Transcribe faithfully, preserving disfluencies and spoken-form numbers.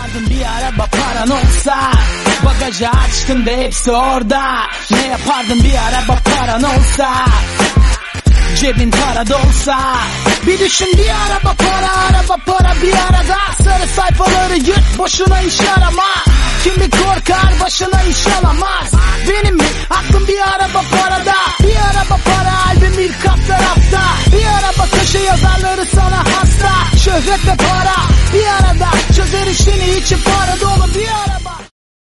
yapardın bir araba paran olsa? Bagajı açtığında hepsi orada. Ne yapardın bir araba paran olsa? Cebin para dolsa. Bir düşün, bir araba para, araba para bir arada. Sarı sayfaları yırt, boşuna iş arama. Kimi korkar başına iş alamaz. Benim mi aklım bir araba parada? Bir araba para, albüm ilk kat tarafta. Bir araba köşe yazarları sana hasta. Şöhret ve para bir arada çözer işini, içi para dolu bir araba.